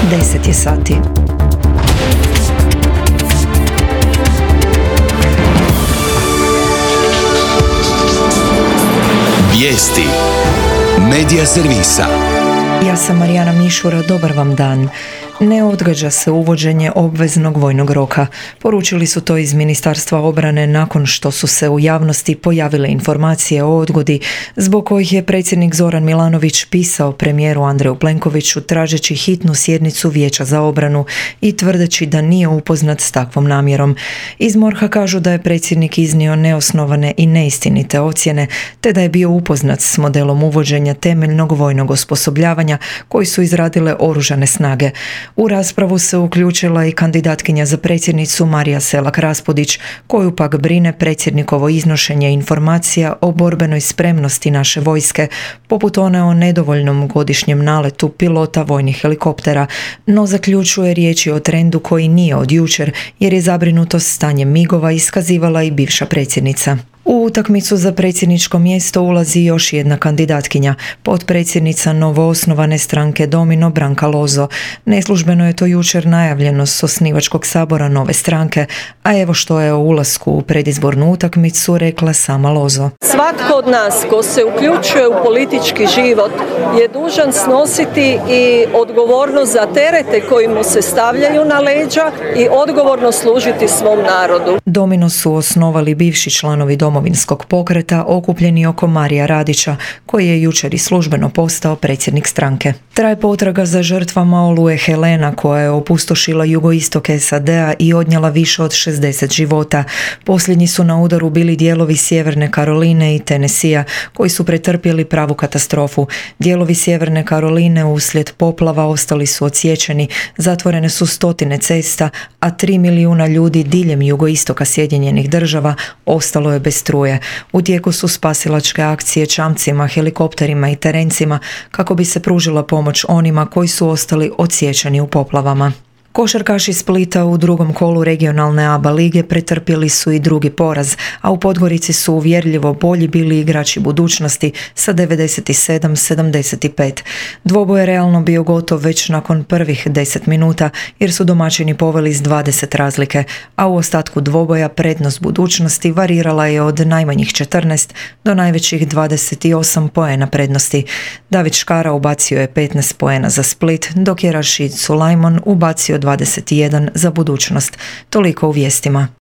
10 je sati. Vijesti Medija servisa. Ja sam Marijana Mišura, dobar vam dan. Ne odgađa se uvođenje obveznog vojnog roka. Poručili su to iz Ministarstva obrane nakon što su se u javnosti pojavile informacije o odgodi zbog kojih je predsjednik Zoran Milanović pisao premijeru Andreju Plenkoviću tražeći hitnu sjednicu Vijeća za obranu i tvrdeći da nije upoznat s takvom namjerom. Iz MORH-a kažu da je predsjednik iznio neosnovane i neistinite ocjene, te da je bio upoznat s modelom uvođenja temeljnog vojnog osposobljavanja koji su izradile Oružane snage. U raspravu se uključila i kandidatkinja za predsjednicu Marija Selak-Raspudić, koju pak brine predsjednikovo iznošenje informacija o borbenoj spremnosti naše vojske, poput one o nedovoljnom godišnjem naletu pilota vojnih helikoptera, no zaključuje riječi o trendu koji nije od jučer, jer je zabrinutost stanjem migova iskazivala i bivša predsjednica. U utakmicu za predsjedničko mjesto ulazi još jedna kandidatkinja, potpredsjednica novoosnovane stranke Domino Branka Lozo. Neslužbeno je to jučer najavljeno s osnivačkog sabora nove stranke, a evo što je o ulasku u predizbornu utakmicu rekla sama Lozo. Svatko od nas ko se uključuje u politički život je dužan snositi i odgovornost za terete koji mu se stavljaju na leđa i odgovorno služiti svom narodu. Domino su osnovali bivši članovi Domovinskog pokreta okupljeni oko Marija Radića, koji je jučer i službeno postao predsjednik stranke. Traje potraga za žrtvama oluje Helena, koja je opustošila jugoistok SAD-a i odnijela više od 60 života. Posljednji su na udaru bili dijelovi Sjeverne Karoline i Tenesija, koji su pretrpjeli pravu katastrofu. Dijelovi Sjeverne Karoline uslijed poplava ostali su odsječeni, zatvorene su stotine cesta, a 3 milijuna ljudi diljem jugoistoka Sjedinjenih Država ostalo je bez struje. U tijeku su spasilačke akcije čamcima, helikopterima i terencima kako bi se pružila pomoć onima koji su ostali odsječeni u poplavama. Košarkaši Splita u drugom kolu regionalne ABA lige pretrpjeli su i drugi poraz, a u Podgorici su uvjerljivo bolji bili igrači budućnosti sa 97-75. Dvoboj je realno bio gotov već nakon prvih 10 minuta jer su domaćini poveli s 20 razlike, a u ostatku dvoboja prednost budućnosti varirala je od najmanjih 14 do najvećih 28 poena prednosti. David Škara ubacio je 15 poena za Split, dok je Rashid Sulajman ubacio 21 za budućnost. Toliko u vijestima.